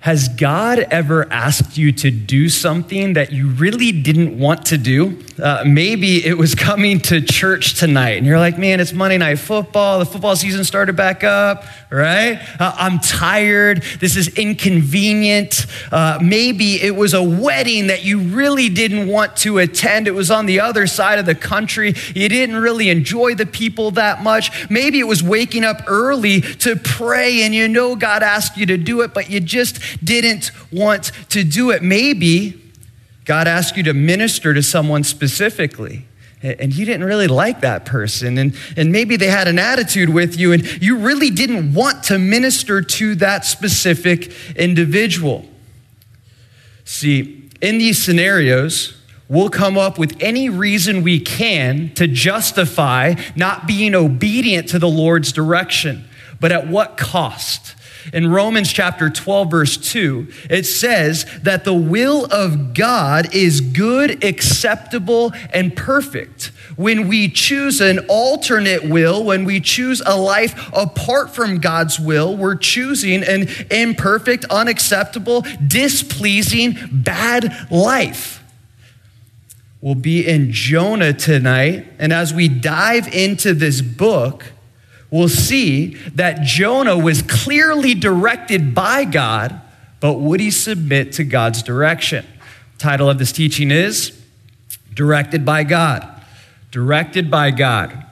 Has God ever asked you to do something that you really didn't want to do? Maybe it was coming to church tonight and you're like, man, it's Monday Night Football. The football season started back up, right? I'm tired. This is inconvenient. Maybe it was a wedding that you really didn't want to attend. It was on the other side of the country. You didn't really enjoy the people that much. Maybe it was waking up early to pray and you know God asked you to do it, but you just didn't want to do it. Maybe God asked you to minister to someone specifically, and you didn't really like that person, and maybe they had an attitude with you, and you really didn't want to minister to that specific individual. See, in these scenarios, we'll come up with any reason we can to justify not being obedient to the Lord's direction, but at what cost? In Romans chapter 12, verse 2, it says that the will of God is good, acceptable, and perfect. When we choose an alternate will, when we choose a life apart from God's will, we're choosing an imperfect, unacceptable, displeasing, bad life. We'll be in Jonah tonight, and as we dive into this book, we'll see that Jonah was clearly directed by God, but would he submit to God's direction? The title of this teaching is Directed by God. Directed by God.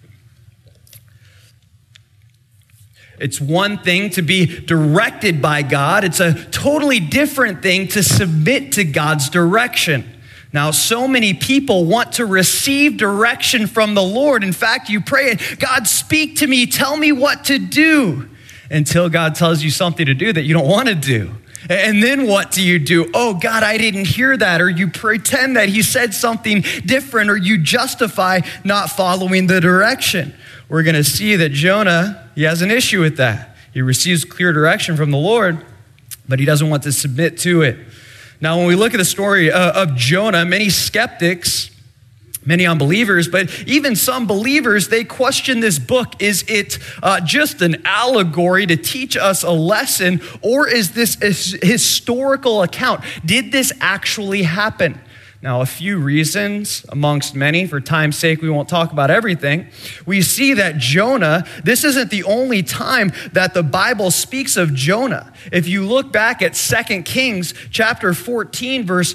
It's one thing to be directed by God. It's a totally different thing to submit to God's direction. Now, so many people want to receive direction from the Lord. In fact, you pray, God, speak to me, tell me what to do, until God tells you something to do that you don't want to do. And then what do? Oh, God, I didn't hear that. Or you pretend that he said something different, or you justify not following the direction. We're going to see that Jonah, he has an issue with that. He receives clear direction from the Lord, but he doesn't want to submit to it. Now, when we look at the story of Jonah, many skeptics, many unbelievers, but even some believers, they question this book. Is it just an allegory to teach us a lesson, or is this a historical account? Did this actually happen? Now, a few reasons amongst many. For time's sake, we won't talk about everything. We see that Jonah, this isn't the only time that the Bible speaks of Jonah. If you look back at 2 Kings chapter 14, verse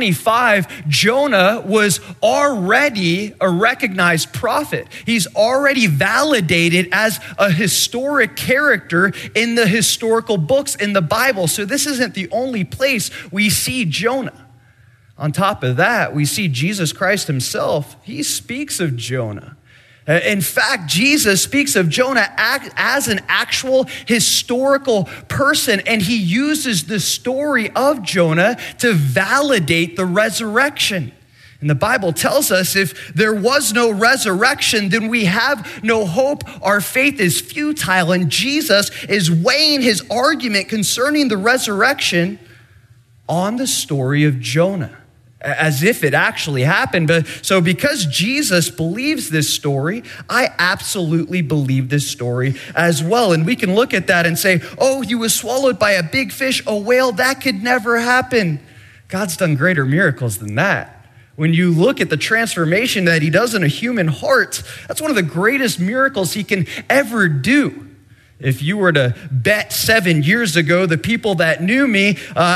25, Jonah was already a recognized prophet. He's already validated as a historic character in the historical books in the Bible. So this isn't the only place we see Jonah. On top of that, we see Jesus Christ himself. He speaks of Jonah. In fact, Jesus speaks of Jonah as an actual historical person, and he uses the story of Jonah to validate the resurrection. And the Bible tells us if there was no resurrection, then we have no hope. Our faith is futile, and Jesus is weighing his argument concerning the resurrection on the story of Jonah, as if it actually happened. So because Jesus believes this story, I absolutely believe this story as well. And we can look at that and say, oh, he was swallowed by a big fish, a whale. That could never happen. God's done greater miracles than that. When you look at the transformation that he does in a human heart, that's one of the greatest miracles he can ever do. If you were to bet 7 years ago, the people that knew me,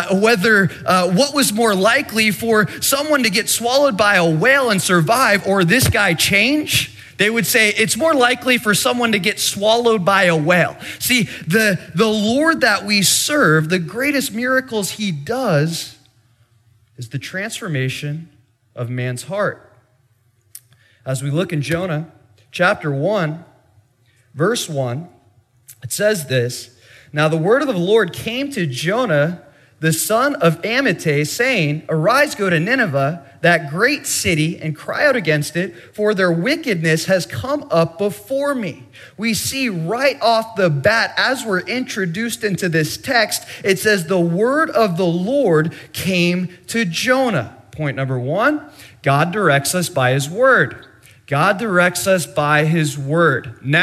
what was more likely for someone to get swallowed by a whale and survive, or this guy change, they would say it's more likely for someone to get swallowed by a whale. See, the Lord that we serve, the greatest miracles he does is the transformation of man's heart. As we look in Jonah chapter 1, verse 1, it says this, now the word of the Lord came to Jonah, the son of Amittai, saying, arise, go to Nineveh, that great city, and cry out against it, for their wickedness has come up before me. We see right off the bat, as we're introduced into this text, it says the word of the Lord came to Jonah. Point number one, God directs us by his word. God directs us by his word. Now,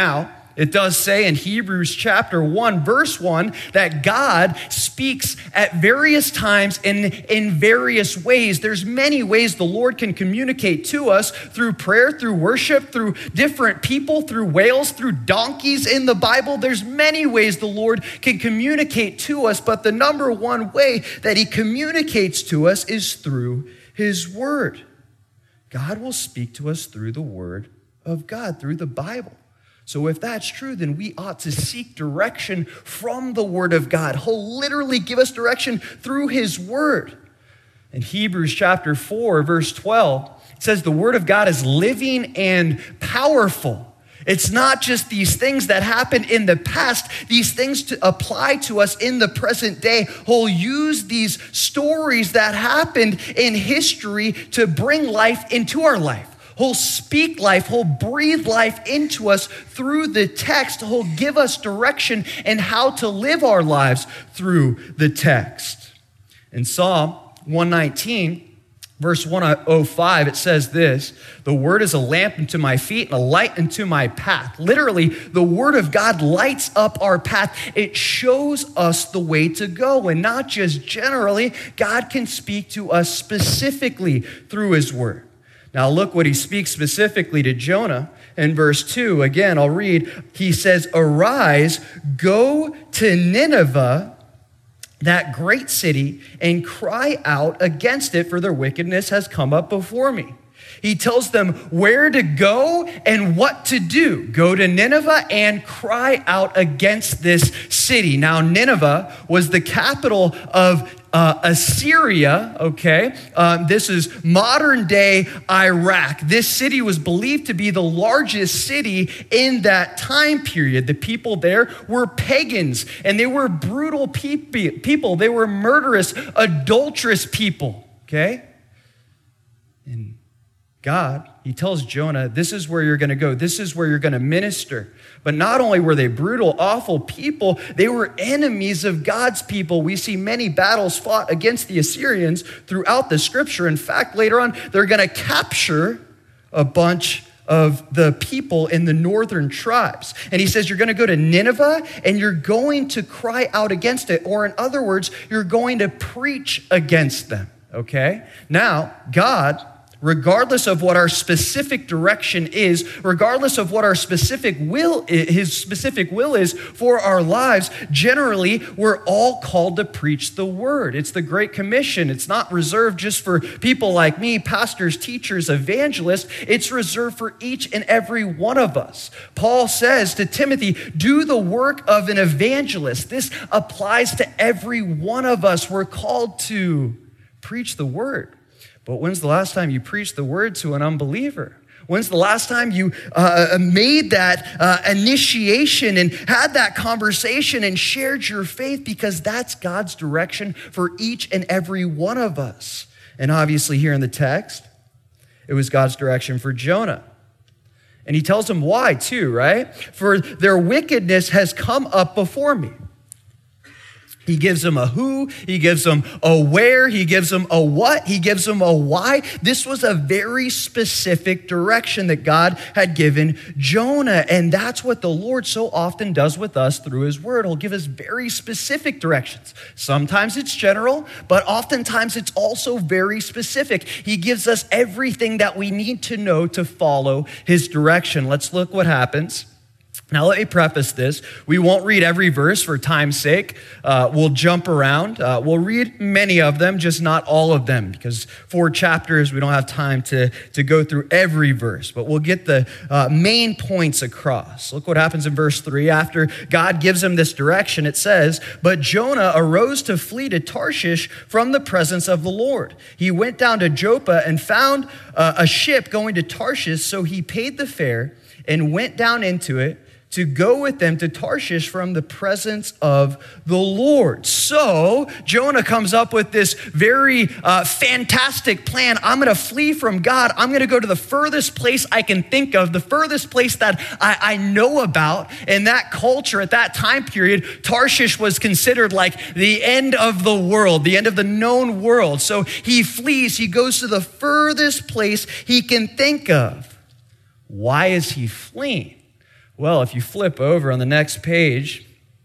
It does say in Hebrews chapter 1, verse 1, that God speaks at various times and in various ways. There's many ways the Lord can communicate to us through prayer, through worship, through different people, through whales, through donkeys in the Bible. There's many ways the Lord can communicate to us, but the number one way that he communicates to us is through his word. God will speak to us through the word of God, through the Bible. So if that's true, then we ought to seek direction from the word of God. He'll literally give us direction through his word. In Hebrews chapter 4, verse 12, it says the word of God is living and powerful. It's not just these things that happened in the past, these things to apply to us in the present day. He'll use these stories that happened in history to bring life into our life. He'll speak life. He'll breathe life into us through the text. He'll give us direction in how to live our lives through the text. In Psalm 119, verse 105, it says this, the word is a lamp unto my feet and a light unto my path. Literally, the word of God lights up our path. It shows us the way to go. And not just generally, God can speak to us specifically through his word. Now look what he speaks specifically to Jonah in verse 2. Again, I'll read. He says, arise, go to Nineveh, that great city, and cry out against it, for their wickedness has come up before me. He tells them where to go and what to do. Go to Nineveh and cry out against this city. Now, Nineveh was the capital of Assyria, okay? This is modern day Iraq. This city was believed to be the largest city in that time period. The people there were pagans, and they were brutal people. They were murderous, adulterous people, okay? And God, he tells Jonah, this is where you're going to go. This is where you're going to minister. But not only were they brutal, awful people, they were enemies of God's people. We see many battles fought against the Assyrians throughout the scripture. In fact, later on, they're going to capture a bunch of the people in the northern tribes. And he says, you're going to go to Nineveh and you're going to cry out against it. Or in other words, you're going to preach against them, okay? Now, God, regardless of what our specific direction is, regardless of what our specific will is, his specific will is for our lives, generally, we're all called to preach the word. It's the Great Commission. It's not reserved just for people like me, pastors, teachers, evangelists. It's reserved for each and every one of us. Paul says to Timothy, do the work of an evangelist. This applies to every one of us. We're called to preach the word. But when's the last time you preached the word to an unbeliever? When's the last time you made that initiation and had that conversation and shared your faith? Because that's God's direction for each and every one of us. And obviously here in the text, it was God's direction for Jonah. And he tells him why too, right? For their wickedness has come up before me. He gives them a who, he gives them a where, he gives them a what, he gives them a why. This was a very specific direction that God had given Jonah. And that's what the Lord so often does with us through his word. He'll give us very specific directions. Sometimes it's general, but oftentimes it's also very specific. He gives us everything that we need to know to follow his direction. Let's look what happens. Now, let me preface this. We won't read every verse for time's sake. We'll jump around. We'll read many of them, just not all of them, because 4 chapters, we don't have time to go through every verse, but we'll get the main points across. Look what happens in verse 3. After God gives him this direction, it says, but Jonah arose to flee to Tarshish from the presence of the Lord. He went down to Joppa and found a ship going to Tarshish, so he paid the fare and went down into it to go with them to Tarshish from the presence of the Lord. So Jonah comes up with this very fantastic plan. I'm going to flee from God. I'm going to go to the furthest place I can think of, the furthest place that I know about. In that culture, at that time period, Tarshish was considered like the end of the world, the end of the known world. So he flees. He goes to the furthest place he can think of. Why is he fleeing? Well, if you flip over on the next page,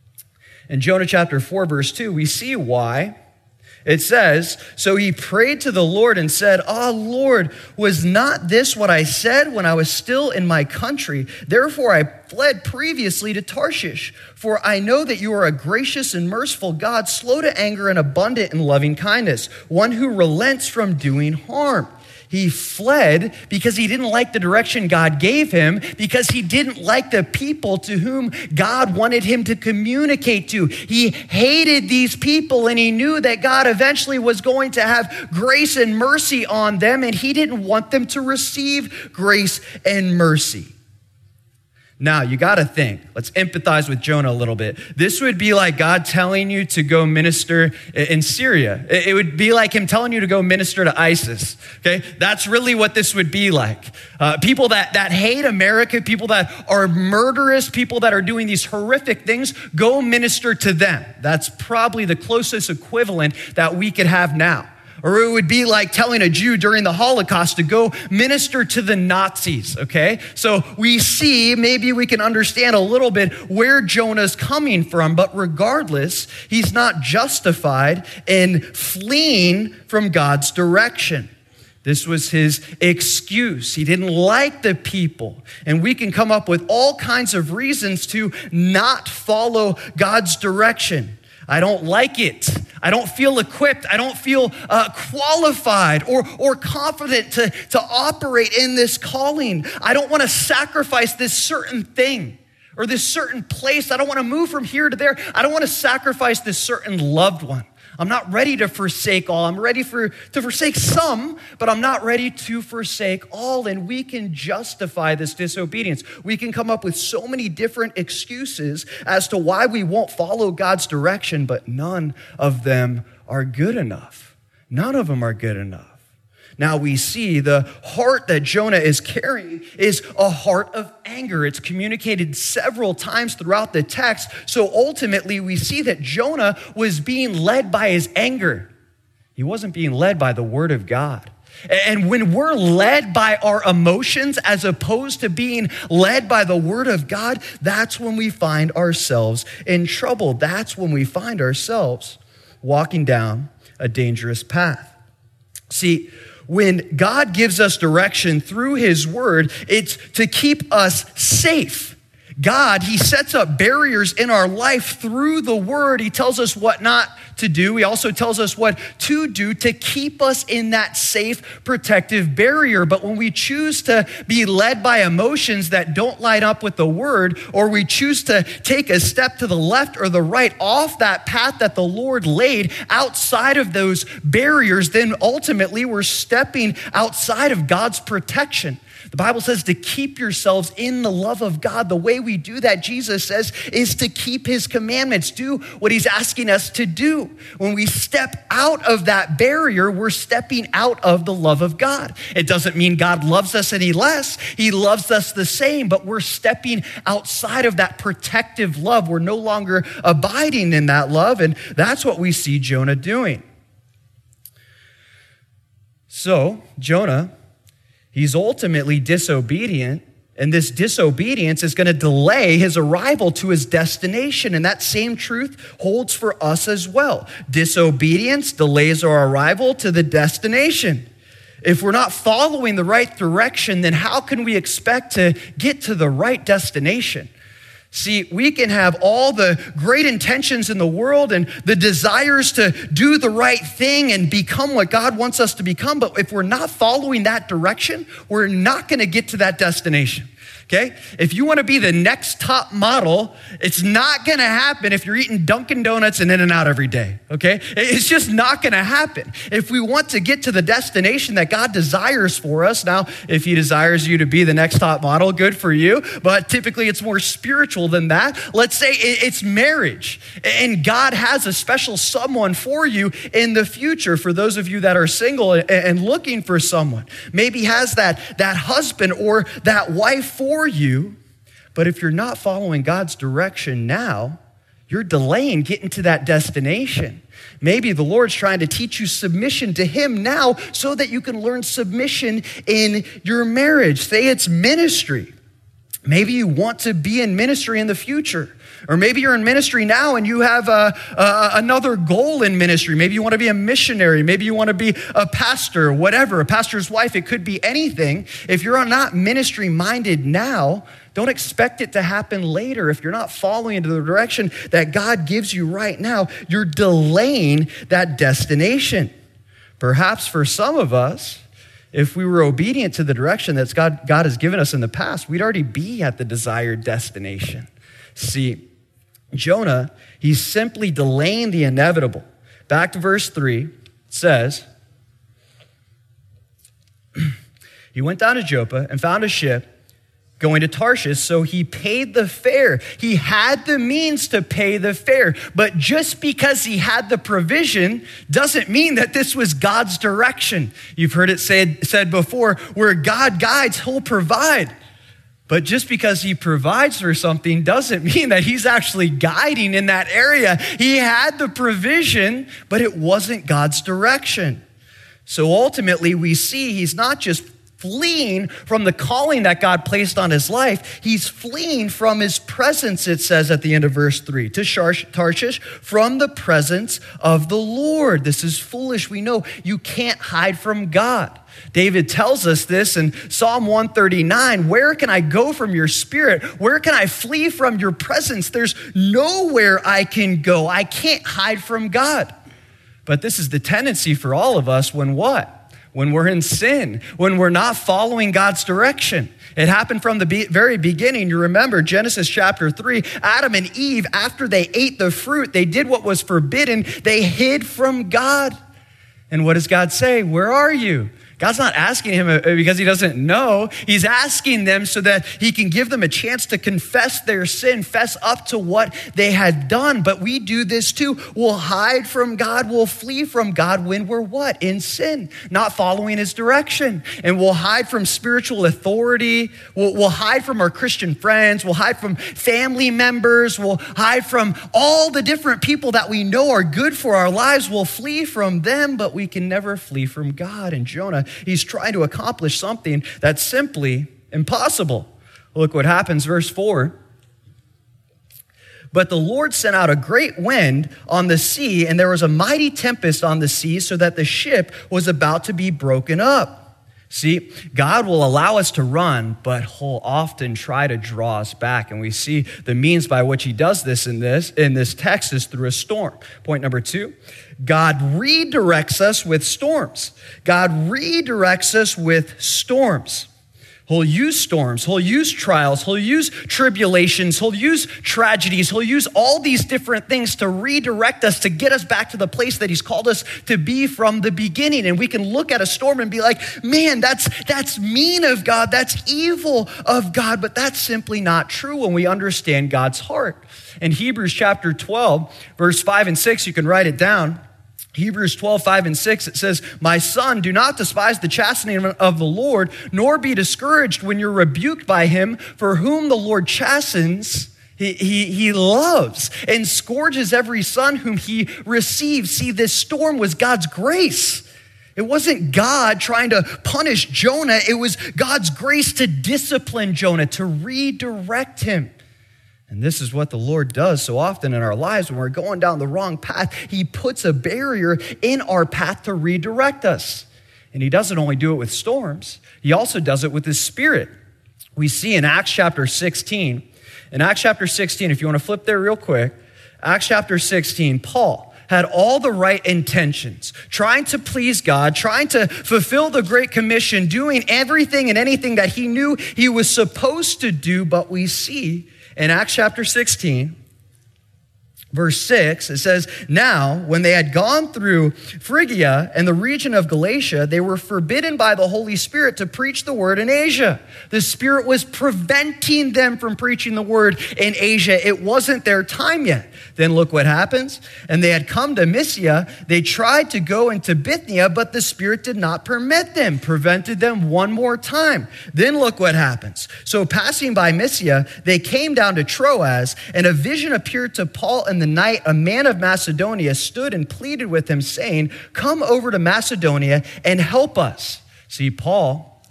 in Jonah chapter 4, verse 2, we see why. It says, so he prayed to the Lord and said, Lord, was not this what I said when I was still in my country? Therefore I fled previously to Tarshish, for I know that you are a gracious and merciful God, slow to anger and abundant in loving kindness, one who relents from doing harm. He fled because he didn't like the direction God gave him, because he didn't like the people to whom God wanted him to communicate to. He hated these people, and he knew that God eventually was going to have grace and mercy on them, and he didn't want them to receive grace and mercy. Now, you got to think. Let's empathize with Jonah a little bit. This would be like God telling you to go minister in Syria. It would be like him telling you to go minister to ISIS, okay? That's really what this would be like. People that hate America, people that are murderous, people that are doing these horrific things, go minister to them. That's probably the closest equivalent that we could have now. Or it would be like telling a Jew during the Holocaust to go minister to the Nazis, okay? So we see, maybe we can understand a little bit where Jonah's coming from, but regardless, he's not justified in fleeing from God's direction. This was his excuse. He didn't like the people. And we can come up with all kinds of reasons to not follow God's direction. I don't like it. I don't feel equipped. I don't feel qualified or confident to operate in this calling. I don't want to sacrifice this certain thing or this certain place. I don't want to move from here to there. I don't want to sacrifice this certain loved one. I'm not ready to forsake all. I'm ready to forsake some, but I'm not ready to forsake all. And we can justify this disobedience. We can come up with so many different excuses as to why we won't follow God's direction, but none of them are good enough. None of them are good enough. Now we see the heart that Jonah is carrying is a heart of anger. It's communicated several times throughout the text. So ultimately we see that Jonah was being led by his anger. He wasn't being led by the word of God. And when we're led by our emotions as opposed to being led by the word of God, that's when we find ourselves in trouble. That's when we find ourselves walking down a dangerous path. See, when God gives us direction through his word, it's to keep us safe. God, he sets up barriers in our life through the word. He tells us what not to do. He also tells us what to do to keep us in that safe, protective barrier. But when we choose to be led by emotions that don't line up with the word, or we choose to take a step to the left or the right off that path that the Lord laid outside of those barriers, then ultimately we're stepping outside of God's protection. The Bible says to keep yourselves in the love of God. The way we do that, Jesus says, is to keep his commandments, do what he's asking us to do. When we step out of that barrier, we're stepping out of the love of God. It doesn't mean God loves us any less. He loves us the same, but we're stepping outside of that protective love. We're no longer abiding in that love, and that's what we see Jonah doing. So, Jonah, he's ultimately disobedient, and this disobedience is going to delay his arrival to his destination. And that same truth holds for us as well. Disobedience delays our arrival to the destination. If we're not following the right direction, then how can we expect to get to the right destination? See, we can have all the great intentions in the world and the desires to do the right thing and become what God wants us to become, but if we're not following that direction, we're not going to get to that destination. Okay? If you want to be the next top model, it's not going to happen if you're eating Dunkin' Donuts and In-N-Out every day. Okay? It's just not going to happen. If we want to get to the destination that God desires for us, now, if he desires you to be the next top model, good for you, but typically it's more spiritual than that. Let's say it's marriage, and God has a special someone for you in the future. For those of you that are single and looking for someone, maybe has that husband or that wife for you, but if you're not following God's direction now, you're delaying getting to that destination. Maybe the Lord's trying to teach you submission to him now so that you can learn submission in your marriage. Say it's ministry. Maybe you want to be in ministry in the future. Or maybe you're in ministry now and you have another goal in ministry. Maybe you want to be a missionary. Maybe you want to be a pastor, whatever, a pastor's wife. It could be anything. If you're not ministry minded now, don't expect it to happen later. If you're not following into the direction that God gives you right now, you're delaying that destination. Perhaps for some of us, if we were obedient to the direction that God has given us in the past, we'd already be at the desired destination. See, Jonah, he's simply delaying the inevitable. Back to verse 3, it says, he went down to Joppa and found a ship going to Tarshish, so he paid the fare. He had the means to pay the fare, but just because he had the provision doesn't mean that this was God's direction. You've heard it said before, where God guides, he'll provide. But just because he provides for something doesn't mean that he's actually guiding in that area. He had the provision, but it wasn't God's direction. So ultimately, we see he's not just fleeing from the calling that God placed on his life. He's fleeing from his presence, it says at the end of verse 3, to Tarshish, from the presence of the Lord. This is foolish. We know you can't hide from God. David tells us this in Psalm 139, where can I go from your spirit? Where can I flee from your presence? There's nowhere I can go. I can't hide from God. But this is the tendency for all of us when what? When we're in sin, when we're not following God's direction. It happened from the very beginning. You remember Genesis chapter 3, Adam and Eve, after they ate the fruit, they did what was forbidden. They hid from God. And what does God say? Where are you? God's not asking him because he doesn't know. He's asking them so that he can give them a chance to confess their sin, fess up to what they had done. But we do this too. We'll hide from God. We'll flee from God when we're what? In sin, not following his direction. And we'll hide from spiritual authority. We'll hide from our Christian friends. We'll hide from family members. We'll hide from all the different people that we know are good for our lives. We'll flee from them, but we can never flee from God. And Jonah, he's trying to accomplish something that's simply impossible. Look what happens, verse 4. But the Lord sent out a great wind on the sea, and there was a mighty tempest on the sea, so that the ship was about to be broken up. See, God will allow us to run, but he'll often try to draw us back. And we see the means by which he does this in this text is through a storm. Point number 2, God redirects us with storms. God redirects us with storms. He'll use storms, he'll use trials, he'll use tribulations, he'll use tragedies, he'll use all these different things to redirect us, to get us back to the place that he's called us to be from the beginning. And we can look at a storm and be like, man, that's mean of God, that's evil of God, but that's simply not true when we understand God's heart. In Hebrews chapter 12, verse 5 and 6, you can write it down. Hebrews 12, 5 and 6, it says, my son, do not despise the chastening of the Lord, nor be discouraged when you're rebuked by him, for whom the Lord chastens, he loves, and scourges every son whom he receives. See, this storm was God's grace. It wasn't God trying to punish Jonah. It was God's grace to discipline Jonah, to redirect him. And this is what the Lord does so often in our lives when we're going down the wrong path. He puts a barrier in our path to redirect us. And he doesn't only do it with storms, he also does it with his spirit. We see in Acts chapter 16, if you want to flip there real quick, Acts chapter 16, Paul had all the right intentions, trying to please God, trying to fulfill the Great Commission, doing everything and anything that he knew he was supposed to do, but we see in Acts chapter 16, verse 6, it says, now, when they had gone through Phrygia and the region of Galatia, they were forbidden by the Holy Spirit to preach the word in Asia. The Spirit was preventing them from preaching the word in Asia. It wasn't their time yet. Then look what happens. And they had come to Mysia. They tried to go into Bithynia, but the Spirit did not permit them, prevented them one more time. Then look what happens. So passing by Mysia, they came down to Troas, and a vision appeared to Paul in the night. A man of Macedonia stood and pleaded with him, saying, come over to Macedonia and help us. See, Paul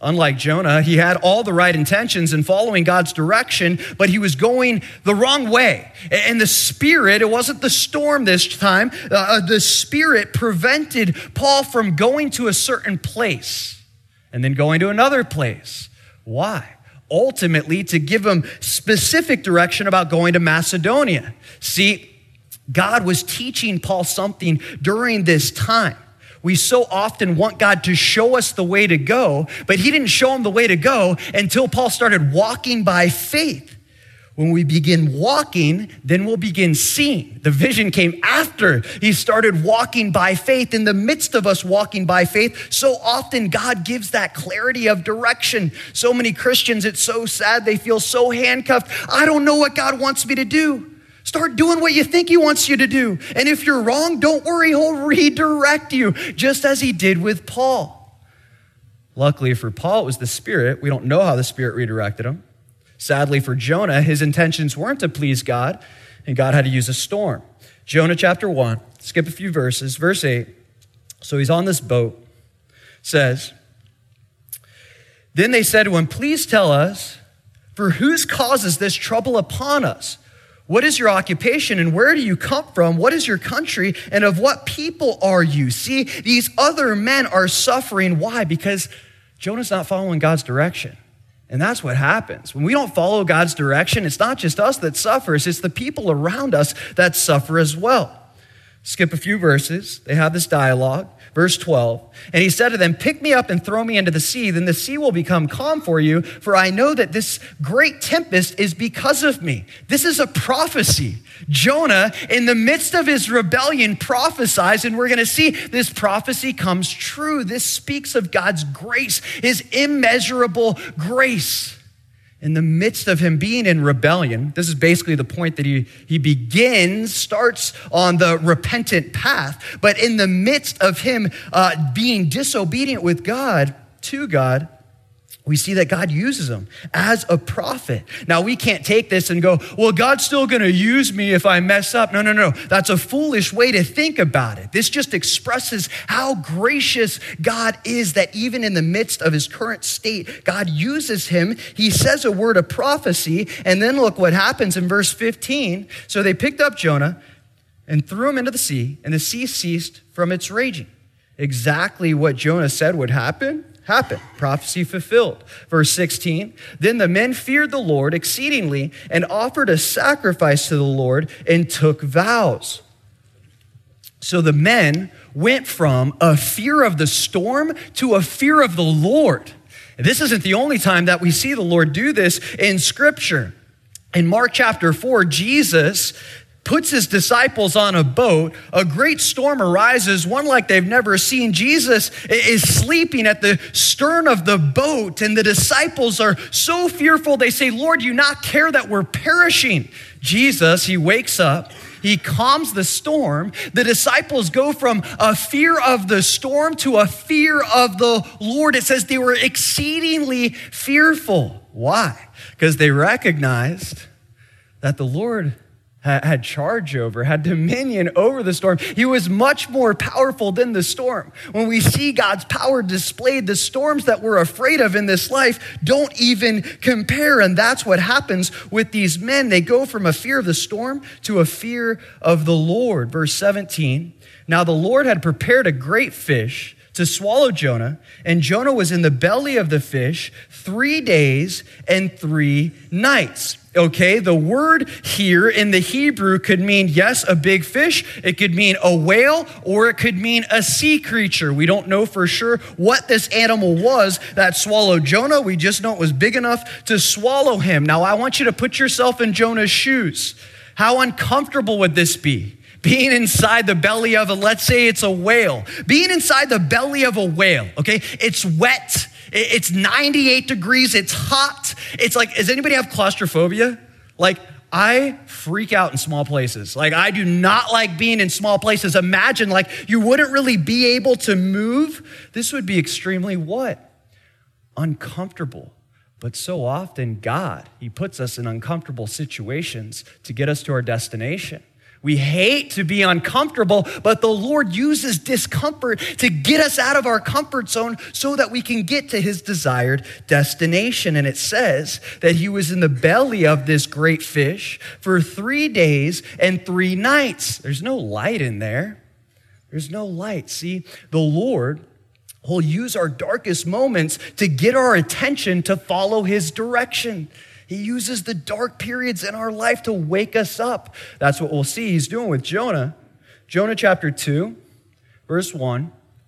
Unlike Jonah, he had all the right intentions in following God's direction, but he was going the wrong way. And the Spirit, it wasn't the storm this time, the Spirit prevented Paul from going to a certain place and then going to another place. Why? Ultimately, to give him specific direction about going to Macedonia. See, God was teaching Paul something during this time. We so often want God to show us the way to go, but he didn't show him the way to go until Paul started walking by faith. When we begin walking, then we'll begin seeing. The vision came after he started walking by faith. In the midst of us walking by faith, so often God gives that clarity of direction. So many Christians, it's so sad, they feel so handcuffed. I don't know what God wants me to do. Start doing what you think he wants you to do. And if you're wrong, don't worry, he'll redirect you, just as he did with Paul. Luckily for Paul, it was the Spirit. We don't know how the Spirit redirected him. Sadly for Jonah, his intentions weren't to please God, and God had to use a storm. Jonah chapter 1, skip a few verses, verse 8. So he's on this boat, says, "Then they said to him, 'Please tell us, for whose cause is this trouble upon us? What is your occupation and where do you come from? What is your country and of what people are you?'" See, these other men are suffering. Why? Because Jonah's not following God's direction. And that's what happens. When we don't follow God's direction, it's not just us that suffers, it's the people around us that suffer as well. Skip a few verses. They have this dialogue. Verse 12, "And he said to them, 'Pick me up and throw me into the sea, then the sea will become calm for you, for I know that this great tempest is because of me.'" This is a prophecy. Jonah, in the midst of his rebellion, prophesies, and we're going to see this prophecy comes true. This speaks of God's grace, his immeasurable grace. In the midst of him being in rebellion, this is basically the point that he starts on the repentant path. But in the midst of him being disobedient with God, to God, we see that God uses him as a prophet. Now, we can't take this and go, well, God's still going to use me if I mess up. No. That's a foolish way to think about it. This just expresses how gracious God is, that even in the midst of his current state, God uses him. He says a word of prophecy, and then look what happens in verse 15. "So they picked up Jonah and threw him into the sea, and the sea ceased from its raging." Exactly what Jonah said would happen. Prophecy fulfilled. Verse 16, "Then the men feared the Lord exceedingly and offered a sacrifice to the Lord and took vows." So the men went from a fear of the storm to a fear of the Lord. This isn't the only time that we see the Lord do this in Scripture. In Mark chapter 4, Jesus puts his disciples on a boat. A great storm arises, one like they've never seen. Jesus is sleeping at the stern of the boat, and the disciples are so fearful. They say, "Lord, do you not care that we're perishing?" Jesus, he wakes up. He calms the storm. The disciples go from a fear of the storm to a fear of the Lord. It says they were exceedingly fearful. Why? Because they recognized that the Lord had charge over, had dominion over the storm. He was much more powerful than the storm. When we see God's power displayed, the storms that we're afraid of in this life don't even compare. And that's what happens with these men. They go from a fear of the storm to a fear of the Lord. Verse 17, "Now the Lord had prepared a great fish to swallow Jonah, and Jonah was in the belly of the fish 3 days and 3 nights. Okay, the word here in the Hebrew could mean, yes, a big fish. It could mean a whale, or it could mean a sea creature. We don't know for sure what this animal was that swallowed Jonah. We just know it was big enough to swallow him. Now, I want you to put yourself in Jonah's shoes. How uncomfortable would this be? Being inside the belly of let's say it's a whale. Being inside the belly of a whale, okay? It's wet. It's 98 degrees. It's hot. It's like, does anybody have claustrophobia? Like, I freak out in small places. Like, I do not like being in small places. Imagine, like, you wouldn't really be able to move. This would be extremely what? Uncomfortable. But so often, God, he puts us in uncomfortable situations to get us to our destination. We hate to be uncomfortable, but the Lord uses discomfort to get us out of our comfort zone so that we can get to his desired destination. And it says that he was in the belly of this great fish for 3 days and 3 nights. There's no light in there. There's no light. See, the Lord will use our darkest moments to get our attention to follow his direction. He uses the dark periods in our life to wake us up. That's what we'll see he's doing with Jonah. Jonah chapter 2, verse 1.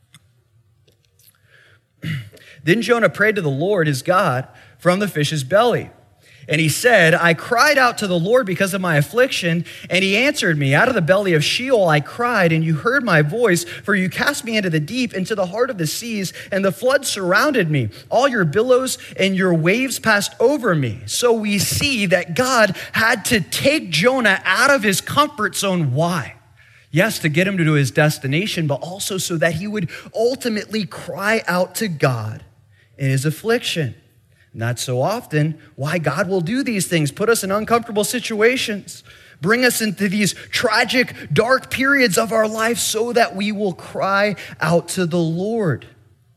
Then Jonah prayed to the Lord his God from the fish's belly. And he said, I cried out to the Lord because of my affliction, and he answered me. Out of the belly of Sheol I cried, and you heard my voice, for you cast me into the deep, into the heart of the seas, and the flood surrounded me. All your billows and your waves passed over me. So we see that God had to take Jonah out of his comfort zone. Why? Yes, to get him to his destination, but also so that he would ultimately cry out to God in his affliction. Not so often why God will do these things, put us in uncomfortable situations, bring us into these tragic, dark periods of our life so that we will cry out to the Lord.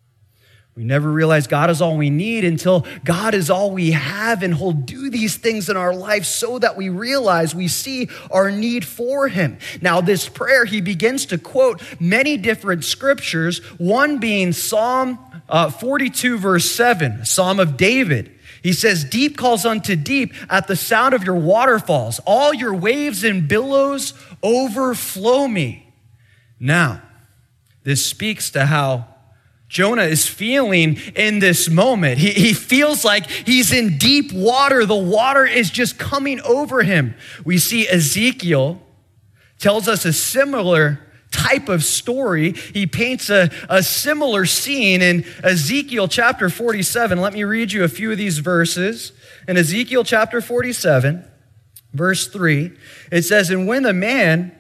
We never realize God is all we need until God is all we have, and he'll do these things in our life so that we realize we see our need for him. Now, this prayer, he begins to quote many different scriptures, one being Psalm 42 verse 7, Psalm of David. He says, deep calls unto deep at the sound of your waterfalls. All your waves and billows overflow me. Now, this speaks to how Jonah is feeling in this moment. He feels like he's in deep water. The water is just coming over him. We see Ezekiel tells us a similar type of story. He paints a similar scene in Ezekiel chapter 47. Let me read you a few of these verses. In Ezekiel chapter 47, verse 3, it says, and when the man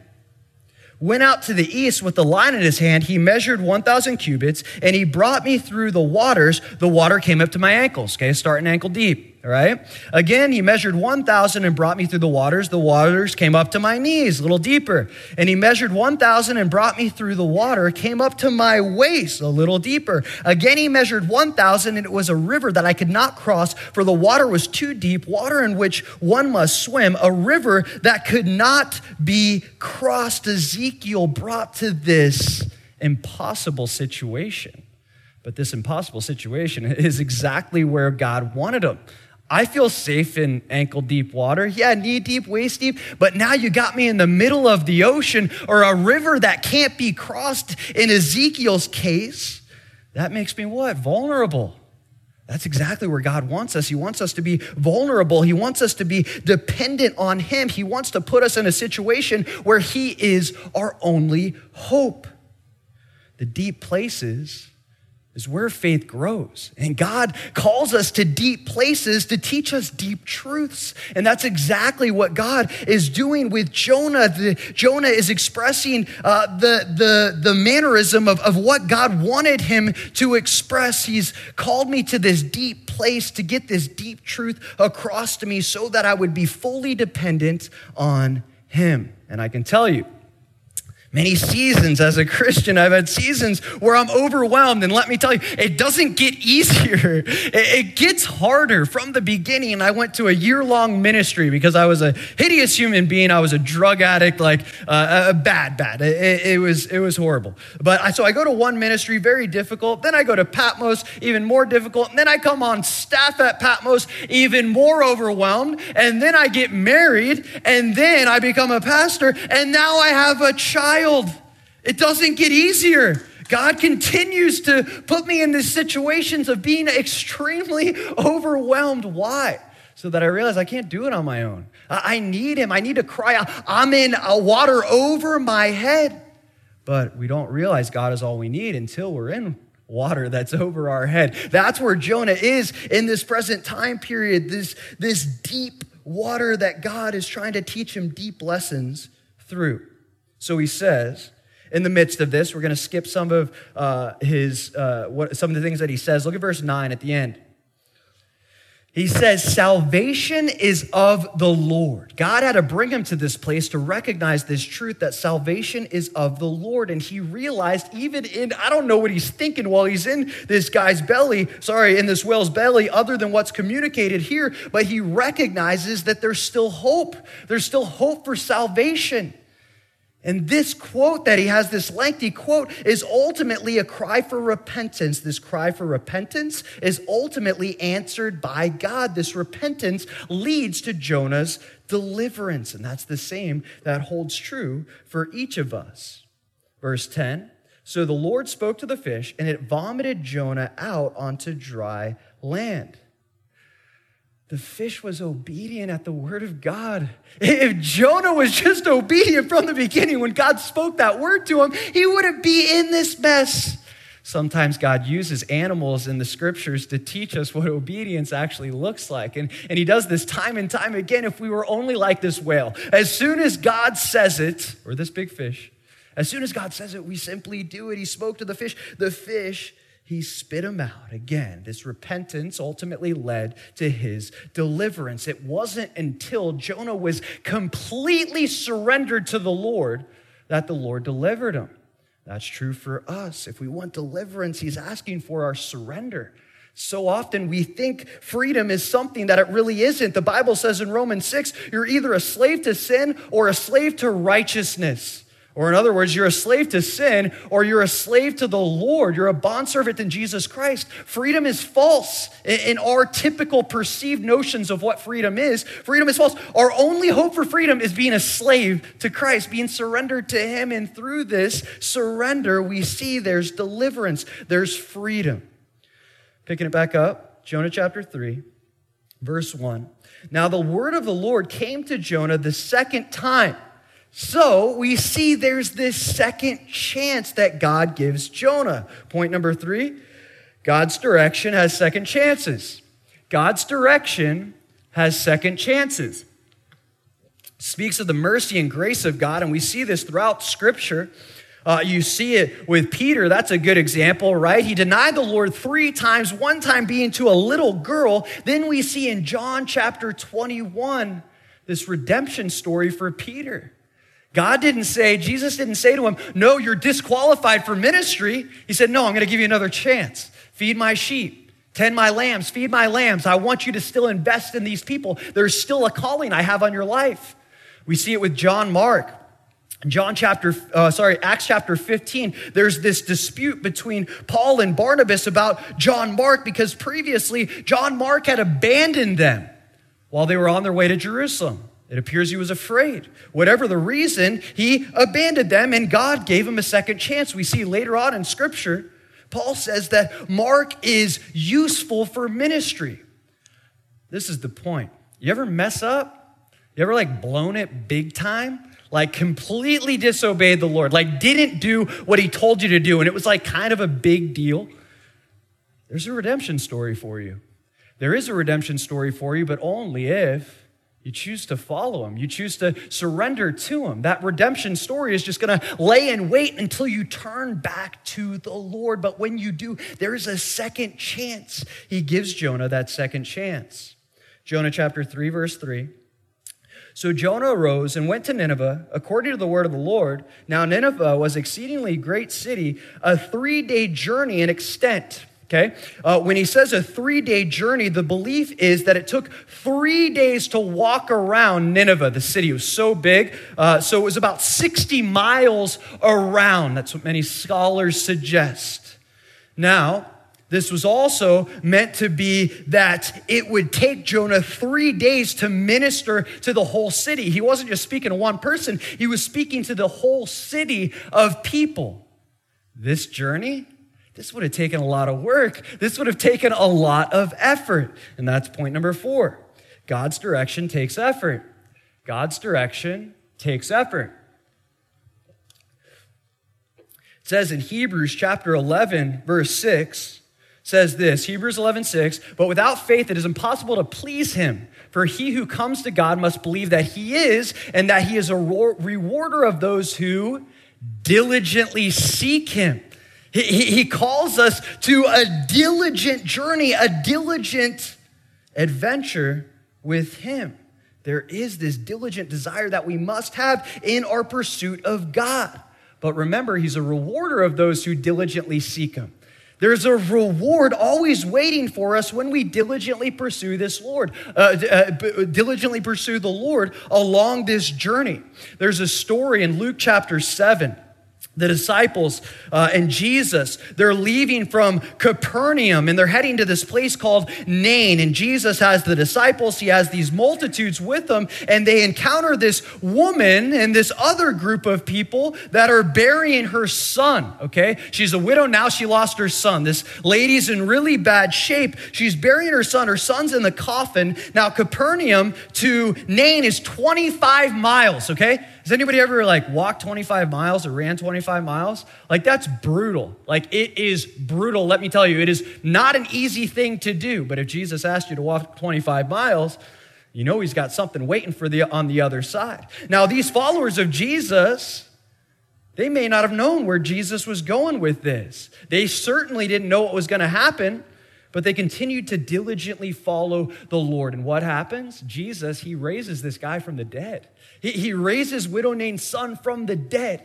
went out to the east with the line in his hand, he measured 1,000 cubits, and he brought me through the waters. The water came up to my ankles, okay, starting ankle deep, all right? Again, he measured 1,000 and brought me through the waters. The waters came up to my knees, a little deeper. And he measured 1,000 and brought me through the water, came up to my waist, a little deeper. Again, he measured 1,000, and it was a river that I could not cross, for the water was too deep, water in which one must swim, a river that could not be crossed. Ezekiel brought to this impossible situation. But this impossible situation is exactly where God wanted him. I feel safe in ankle deep water. Yeah, knee deep, waist deep. But now you got me in the middle of the ocean, or a river that can't be crossed in Ezekiel's case. That makes me what? Vulnerable. That's exactly where God wants us. He wants us to be vulnerable. He wants us to be dependent on him. He wants to put us in a situation where he is our only hope. The deep places is where faith grows. And God calls us to deep places to teach us deep truths. And that's exactly what God is doing with Jonah. Jonah is expressing the mannerism of what God wanted him to express. He's called me to this deep place to get this deep truth across to me so that I would be fully dependent on him. And I can tell you, many seasons as a Christian, I've had seasons where I'm overwhelmed. And let me tell you, it doesn't get easier. It gets harder from the beginning. And I went to a year-long ministry because I was a hideous human being. I was a drug addict, like bad. It was horrible. But so I go to one ministry, very difficult. Then I go to Patmos, even more difficult. And then I come on staff at Patmos, even more overwhelmed. And then I get married. And then I become a pastor. And now I have a child. It doesn't get easier. God continues to put me in these situations of being extremely overwhelmed. Why? So that I realize I can't do it on my own. I need him. I need to cry out. I'm in water over my head. But we don't realize God is all we need until we're in water that's over our head. That's where Jonah is in this present time period, this deep water that God is trying to teach him deep lessons through. So he says, in the midst of this, we're going to skip some of some of the things that he says. Look at verse 9 at the end. He says, salvation is of the Lord. God had to bring him to this place to recognize this truth that salvation is of the Lord. And he realized even I don't know what he's thinking while he's in this guy's belly, in this whale's belly, other than what's communicated here, but he recognizes that there's still hope. There's still hope for salvation. And this quote that he has, this lengthy quote, is ultimately a cry for repentance. This cry for repentance is ultimately answered by God. This repentance leads to Jonah's deliverance. And that's the same that holds true for each of us. Verse 10, so the Lord spoke to the fish, and it vomited Jonah out onto dry land. The fish was obedient at the word of God. If Jonah was just obedient from the beginning when God spoke that word to him, he wouldn't be in this mess. Sometimes God uses animals in the scriptures to teach us what obedience actually looks like. And he does this time and time again. If we were only like this whale, as soon as God says it, or this big fish, as soon as God says it, we simply do it. He spoke to the fish, he spit him out. Again, this repentance ultimately led to his deliverance. It wasn't until Jonah was completely surrendered to the Lord that the Lord delivered him. That's true for us. If we want deliverance, he's asking for our surrender. So often we think freedom is something that it really isn't. The Bible says in Romans 6, you're either a slave to sin or a slave to righteousness. Or in other words, you're a slave to sin or you're a slave to the Lord. You're a bondservant in Jesus Christ. Freedom is false in our typical perceived notions of what freedom is. Freedom is false. Our only hope for freedom is being a slave to Christ, being surrendered to him. And through this surrender, we see there's deliverance, there's freedom. Picking it back up, Jonah chapter 3, verse 1. Now the word of the Lord came to Jonah the second time. So we see there's this second chance that God gives Jonah. Point number 3, God's direction has second chances. God's direction has second chances. Speaks of the mercy and grace of God, and we see this throughout Scripture. You see it with Peter. That's a good example, right? He denied the Lord 3 times, one time being to a little girl. Then we see in John chapter 21, this redemption story for Peter. Jesus didn't say to him, no, you're disqualified for ministry. He said, no, I'm going to give you another chance. Feed my sheep, tend my lambs, feed my lambs. I want you to still invest in these people. There's still a calling I have on your life. We see it with John Mark. Acts chapter 15, there's this dispute between Paul and Barnabas about John Mark because previously John Mark had abandoned them while they were on their way to Jerusalem. It appears he was afraid. Whatever the reason, he abandoned them and God gave him a second chance. We see later on in Scripture, Paul says that Mark is useful for ministry. This is the point. You ever mess up? You ever blown it big time? Completely disobeyed the Lord, didn't do what he told you to do, and it was kind of a big deal. There's a redemption story for you. There is a redemption story for you, but only if you choose to follow him. You choose to surrender to him. That redemption story is just going to lay in wait until you turn back to the Lord. But when you do, there is a second chance. He gives Jonah that second chance. Jonah chapter 3, verse 3. So Jonah arose and went to Nineveh, according to the word of the Lord. Now Nineveh was an exceedingly great city, a 3-day journey in extent. Okay, when he says a 3-day journey, the belief is that it took 3 days to walk around Nineveh, the city. It was so big, so it was about 60 miles around. That's what many scholars suggest. Now, this was also meant to be that it would take Jonah 3 days to minister to the whole city. He wasn't just speaking to one person. He was speaking to the whole city of people. This journey, this would have taken a lot of work. This would have taken a lot of effort. And that's point number 4. God's direction takes effort. God's direction takes effort. It says in Hebrews chapter 11, verse 6, says this, Hebrews 11:6, but without faith it is impossible to please him. For he who comes to God must believe that he is, and that he is a rewarder of those who diligently seek him. He calls us to a diligent journey, a diligent adventure with him. There is this diligent desire that we must have in our pursuit of God. But remember, he's a rewarder of those who diligently seek him. There's a reward always waiting for us when we diligently pursue diligently pursue the Lord along this journey. There's a story in Luke chapter 7. The disciples and Jesus, they're leaving from Capernaum and they're heading to this place called Nain. And Jesus has the disciples, he has these multitudes with them, and they encounter this woman and this other group of people that are burying her son, okay? She's a widow now, she lost her son. This lady's in really bad shape. She's burying her son. Her son's in the coffin. Now, Capernaum to Nain is 25 miles, okay? Has anybody ever walked 25 miles or ran 25 miles? That's brutal. It is brutal. Let me tell you, it is not an easy thing to do. But if Jesus asked you to walk 25 miles, you know he's got something waiting on the other side. Now, these followers of Jesus, they may not have known where Jesus was going with this. They certainly didn't know what was going to happen, but they continued to diligently follow the Lord. And what happens? Jesus, he raises this guy from the dead. He raises widow Nain's son from the dead.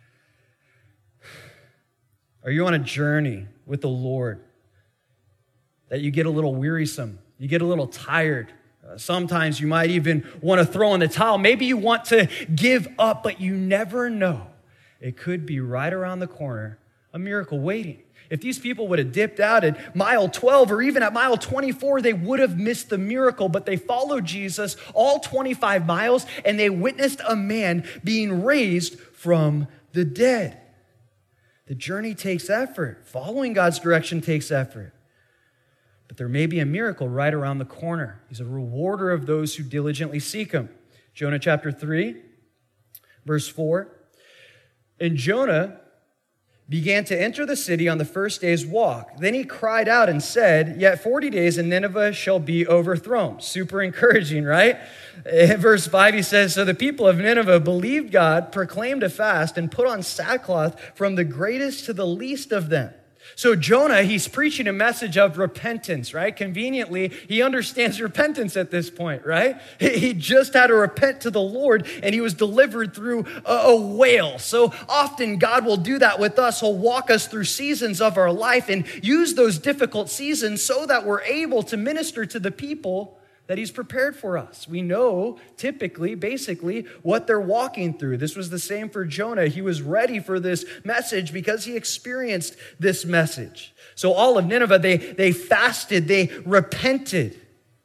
Are you on a journey with the Lord that you get a little wearisome? You get a little tired. Sometimes you might even want to throw in the towel. Maybe you want to give up, but you never know. It could be right around the corner, a miracle waiting. If these people would have dipped out at mile 12 or even at mile 24, they would have missed the miracle, but they followed Jesus all 25 miles and they witnessed a man being raised from the dead. The journey takes effort. Following God's direction takes effort. But there may be a miracle right around the corner. He's a rewarder of those who diligently seek him. Jonah chapter 3, verse 4. And Jonah began to enter the city on the first day's walk. Then he cried out and said, "Yet 40 days and Nineveh shall be overthrown." Super encouraging, right? In verse 5, he says, "So the people of Nineveh believed God, proclaimed a fast, and put on sackcloth from the greatest to the least of them." So Jonah, he's preaching a message of repentance, right? Conveniently, he understands repentance at this point, right? He just had to repent to the Lord, and he was delivered through a whale. So often God will do that with us. He'll walk us through seasons of our life and use those difficult seasons so that we're able to minister to the people that he's prepared for us. We know typically, basically, what they're walking through. This was the same for Jonah. He was ready for this message because he experienced this message. So all of Nineveh, they fasted, they repented.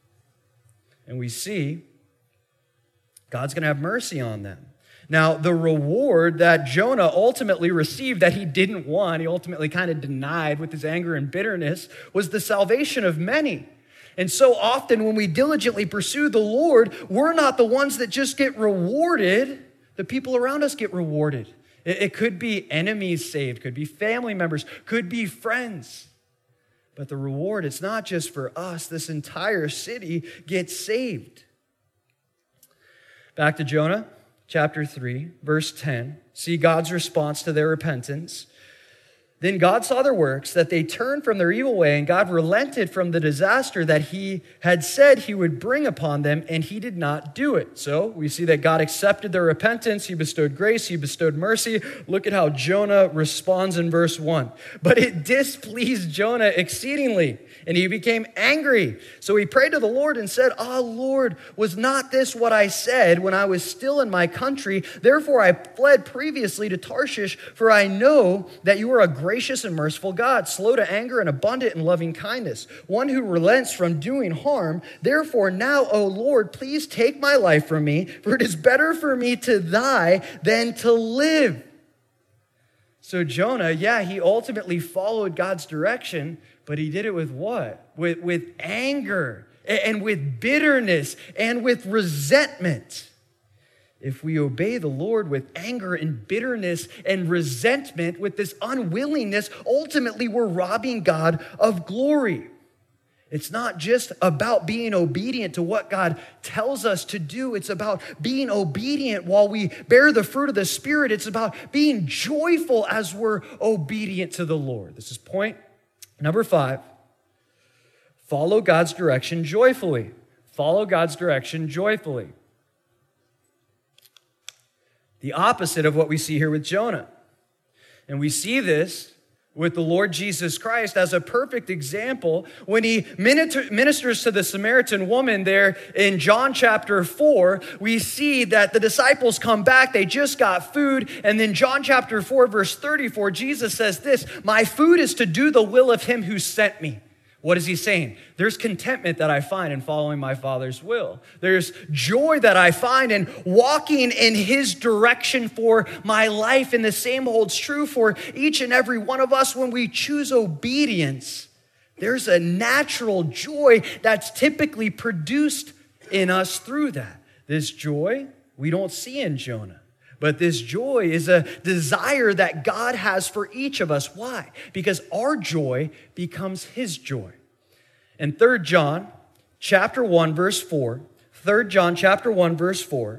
And we see God's going to have mercy on them. Now, the reward that Jonah ultimately received that he didn't want, he ultimately kind of denied with his anger and bitterness, was the salvation of many. And so often when we diligently pursue the Lord, we're not the ones that just get rewarded. The people around us get rewarded. It could be enemies saved, could be family members, could be friends. But the reward, it's not just for us. This entire city gets saved. Back to Jonah, chapter 3, verse 10. See God's response to their repentance. Then God saw their works, that they turned from their evil way, and God relented from the disaster that he had said he would bring upon them, and he did not do it. So we see that God accepted their repentance. He bestowed grace. He bestowed mercy. Look at how Jonah responds in verse 1. But it displeased Jonah exceedingly, and he became angry. So he prayed to the Lord and said, "Ah, Lord, was not this what I said when I was still in my country? Therefore I fled previously to Tarshish, for I know that you are a gracious and merciful God, slow to anger and abundant in loving kindness, one who relents from doing harm. Therefore now, O Lord, please take my life from me, for it is better for me to die than to live." So Jonah, he ultimately followed God's direction, but he did it with what? With anger and with bitterness and with resentment. If we obey the Lord with anger and bitterness and resentment, with this unwillingness, ultimately we're robbing God of glory. It's not just about being obedient to what God tells us to do. It's about being obedient while we bear the fruit of the Spirit. It's about being joyful as we're obedient to the Lord. This is point number 5. Follow God's direction joyfully. Follow God's direction joyfully. The opposite of what we see here with Jonah. And we see this with the Lord Jesus Christ as a perfect example when he ministers to the Samaritan woman there in John chapter 4. We see that the disciples come back, they just got food, and then John chapter 4 verse 34, Jesus says this, "My food is to do the will of him who sent me." What is he saying? There's contentment that I find in following my Father's will. There's joy that I find in walking in his direction for my life. And the same holds true for each and every one of us when we choose obedience. There's a natural joy that's typically produced in us through that. This joy we don't see in Jonah. But this joy is a desire that God has for each of us. Why? Because our joy becomes his joy. In 3 John chapter 1, verse 4, 3 John chapter 1, verse 4,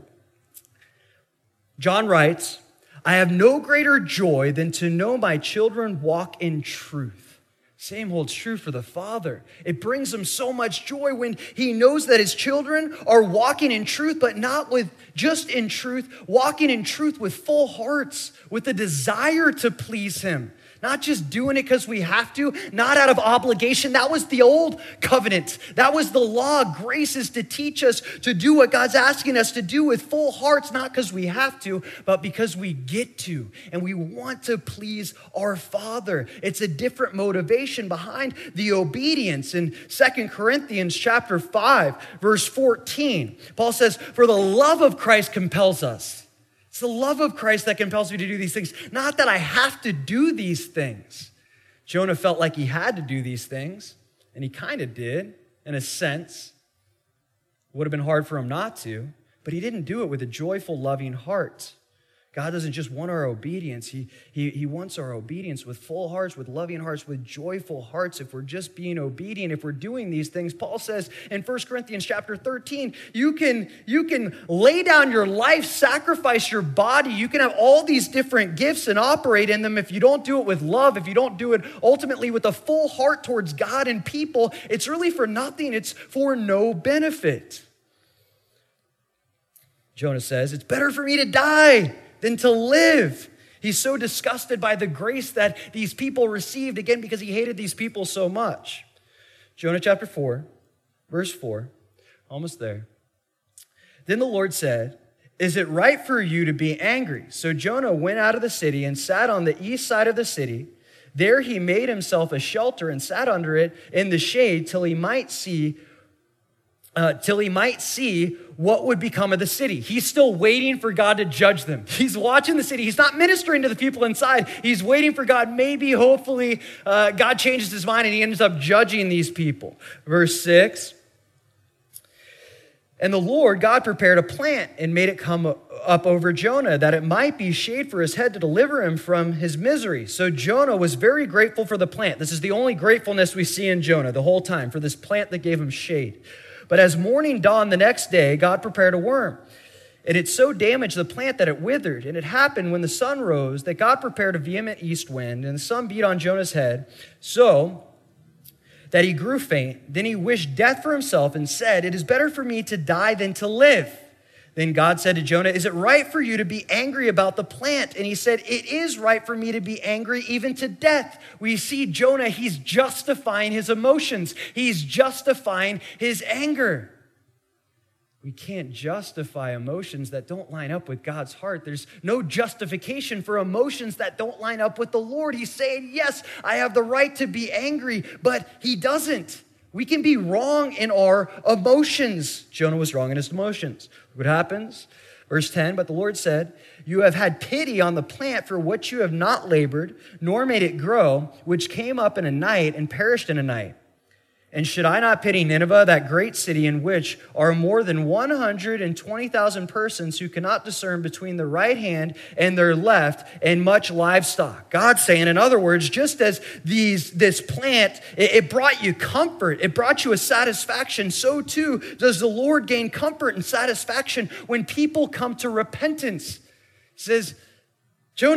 John writes, "I have no greater joy than to know my children walk in truth." Same holds true for the Father. It brings him so much joy when he knows that his children are walking in truth, but not with just in truth, walking in truth with full hearts, with a desire to please him. Not just doing it because we have to, not out of obligation. That was the old covenant. That was the law. Grace is to teach us to do what God's asking us to do with full hearts, not because we have to, but because we get to. And we want to please our Father. It's a different motivation behind the obedience. In 2 Corinthians chapter 5, verse 14, Paul says, "For the love of Christ compels us." It's the love of Christ that compels me to do these things. Not that I have to do these things. Jonah felt like he had to do these things, and he kind of did, in a sense. It would have been hard for him not to, but he didn't do it with a joyful, loving heart. God doesn't just want our obedience. He wants our obedience with full hearts, with loving hearts, with joyful hearts. If we're just being obedient, if we're doing these things, Paul says in 1 Corinthians chapter 13, you can lay down your life, sacrifice your body. You can have all these different gifts and operate in them. If you don't do it with love, if you don't do it ultimately with a full heart towards God and people, it's really for nothing. It's for no benefit. Jonah says, "It's better for me to die than to live." He's so disgusted by the grace that these people received, again, because he hated these people so much. Jonah chapter 4, verse 4, almost there. "Then the Lord said, 'Is it right for you to be angry?' So Jonah went out of the city and sat on the east side of the city. There he made himself a shelter and sat under it in the shade till he might see what would become of the city." He's still waiting for God to judge them. He's watching the city. He's not ministering to the people inside. He's waiting for God. Maybe, hopefully, God changes his mind and he ends up judging these people. Verse 6, "And the Lord, God, prepared a plant and made it come up over Jonah, that it might be shade for his head to deliver him from his misery. So Jonah was very grateful for the plant." This is the only gratefulness we see in Jonah the whole time, for this plant that gave him shade. "But as morning dawned the next day, God prepared a worm, and it so damaged the plant that it withered. And it happened when the sun rose that God prepared a vehement east wind, and the sun beat on Jonah's head, so that he grew faint. Then he wished death for himself and said, 'It is better for me to die than to live.' Then God said to Jonah, 'Is it right for you to be angry about the plant?' And he said, 'It is right for me to be angry even to death.'" We see Jonah, he's justifying his emotions. He's justifying his anger. We can't justify emotions that don't line up with God's heart. There's no justification for emotions that don't line up with the Lord. He's saying, yes, I have the right to be angry, but he doesn't. We can be wrong in our emotions. Jonah was wrong in his emotions. What happens? Verse 10, "But the Lord said, 'You have had pity on the plant for which you have not labored, nor made it grow, which came up in a night and perished in a night. And should I not pity Nineveh, that great city in which are more than 120,000 persons who cannot discern between their right hand and their left, and much livestock?'" God's saying, in other words, just as this plant, it brought you comfort, it brought you a satisfaction, so too does the Lord gain comfort and satisfaction when people come to repentance. He says, "Jonah,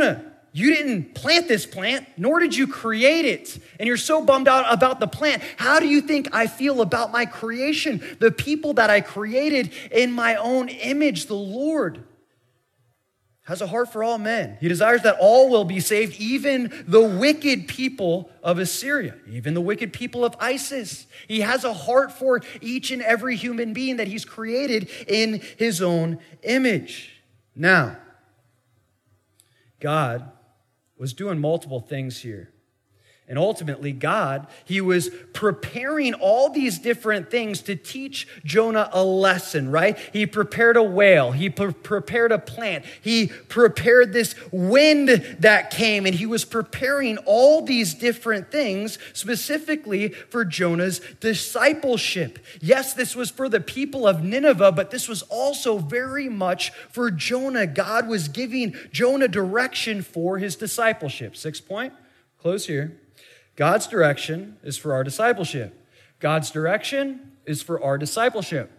you didn't plant this plant, nor did you create it. And you're so bummed out about the plant. How do you think I feel about my creation? The people that I created in my own image, the Lord has a heart for all men. He desires that all will be saved, even the wicked people of Assyria, even the wicked people of ISIS. He has a heart for each and every human being that he's created in his own image. Now, God was doing multiple things here. And ultimately, God, he was preparing all these different things to teach Jonah a lesson, right? He prepared a whale. He prepared a plant. He prepared this wind that came, and he was preparing all these different things specifically for Jonah's discipleship. Yes, this was for the people of Nineveh, but this was also very much for Jonah. God was giving Jonah direction for his discipleship. 6th point, close here. God's direction is for our discipleship. God's direction is for our discipleship.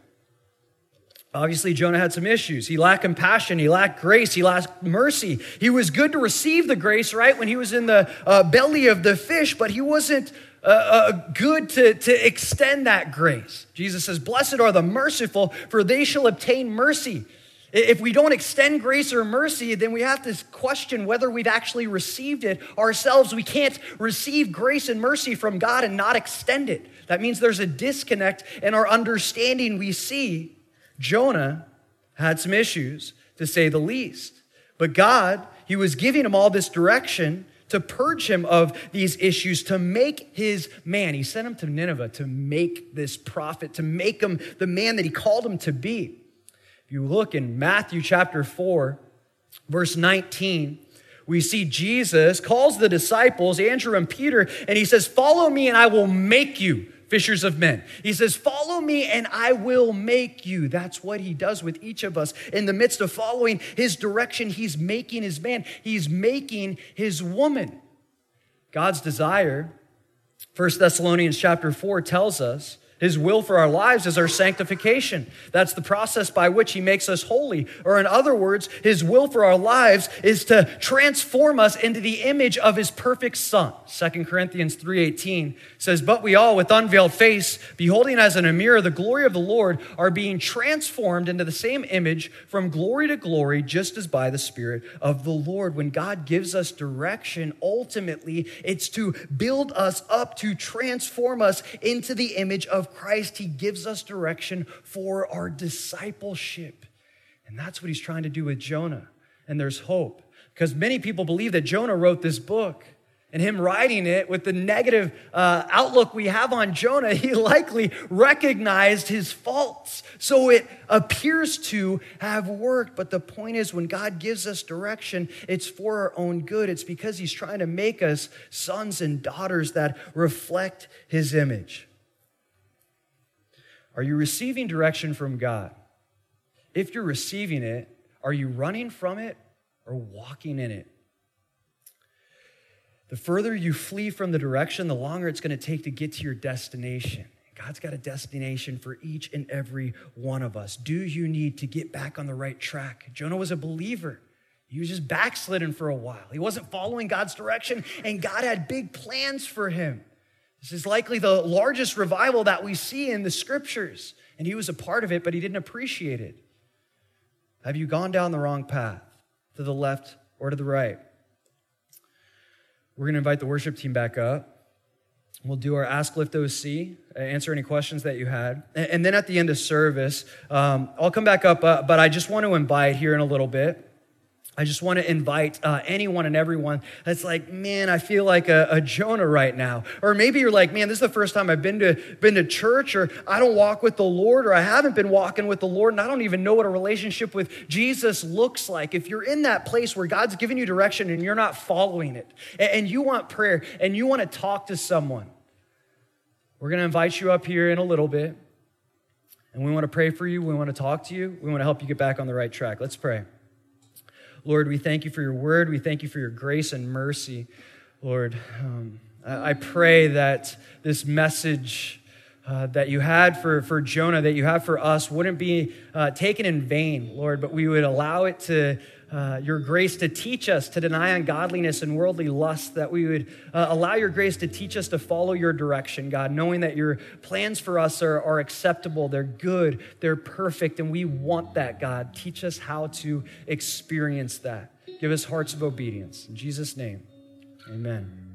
Obviously, Jonah had some issues. He lacked compassion. He lacked grace. He lacked mercy. He was good to receive the grace, right, when he was in the belly of the fish, but he wasn't good to extend that grace. Jesus says, "Blessed are the merciful, for they shall obtain mercy." If we don't extend grace or mercy, then we have to question whether we've actually received it ourselves. We can't receive grace and mercy from God and not extend it. That means there's a disconnect in our understanding. We see Jonah had some issues, to say the least. But God, he was giving him all this direction to purge him of these issues, to make his man. He sent him to Nineveh to make this prophet, to make him the man that he called him to be. You look in Matthew chapter 4, verse 19, we see Jesus calls the disciples, Andrew and Peter, and he says, "Follow me and I will make you fishers of men." He says, "Follow me and I will make you." That's what he does with each of us. In the midst of following his direction, he's making his man. He's making his woman. God's desire, 1 Thessalonians chapter 4 tells us, his will for our lives is our sanctification. That's the process by which he makes us holy. Or in other words, his will for our lives is to transform us into the image of his perfect Son. 2 Corinthians 3:18 says, "But we all with unveiled face, beholding as in a mirror the glory of the Lord, are being transformed into the same image from glory to glory, just as by the Spirit of the Lord." When God gives us direction, ultimately it's to build us up, to transform us into the image of Christ. He gives us direction for our discipleship. And that's what he's trying to do with Jonah. And there's hope, because many people believe that Jonah wrote this book. And him writing it with the negative outlook we have on Jonah, he likely recognized his faults. So it appears to have worked. But the point is, when God gives us direction, it's for our own good. It's because he's trying to make us sons and daughters that reflect his image. Are you receiving direction from God? If you're receiving it, are you running from it or walking in it? The further you flee from the direction, the longer it's going to take to get to your destination. God's got a destination for each and every one of us. Do you need to get back on the right track? Jonah was a believer. He was just backslidden for a while. He wasn't following God's direction, and God had big plans for him. This is likely the largest revival that we see in the scriptures, and he was a part of it, but he didn't appreciate it. Have you gone down the wrong path, to the left or to the right? We're going to invite the worship team back up. We'll do our Ask Lift OC, answer any questions that you had. And then at the end of service, I'll come back up, but I just want to invite here in a little bit. I just want to invite anyone and everyone that's like, man, I feel like a Jonah right now. Or maybe you're like, man, this is the first time I've been to church, or I don't walk with the Lord, or I haven't been walking with the Lord, and I don't even know what a relationship with Jesus looks like. If you're in that place where God's giving you direction and you're not following it, and you want prayer, and you want to talk to someone, we're going to invite you up here in a little bit, and we want to pray for you. We want to talk to you. We want to help you get back on the right track. Let's pray. Lord, we thank you for your word. We thank you for your grace and mercy. Lord, I pray that this message that you had for Jonah, that you have for us, wouldn't be taken in vain, Lord, but we would allow it to, your grace to teach us to deny ungodliness and worldly lust, that we would allow your grace to teach us to follow your direction, God, knowing that your plans for us are acceptable, they're good, they're perfect, and we want that, God. Teach us how to experience that. Give us hearts of obedience. In Jesus' name, amen.